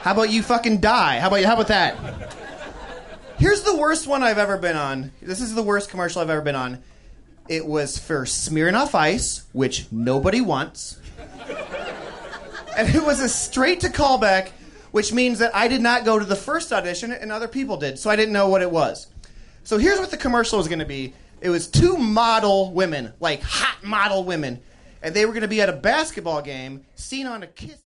How about you fucking die? How about that? Here's the worst one I've ever been on. This is the worst commercial I've ever been on. It was for Smirnoff Ice, which nobody wants. And it was a straight to callback, which means that I did not go to the first audition and other people did, so I didn't know what it was. So here's what the commercial was going to be. It was 2 model women, like hot model women, and they were going to be at a basketball game, seen on a kiss.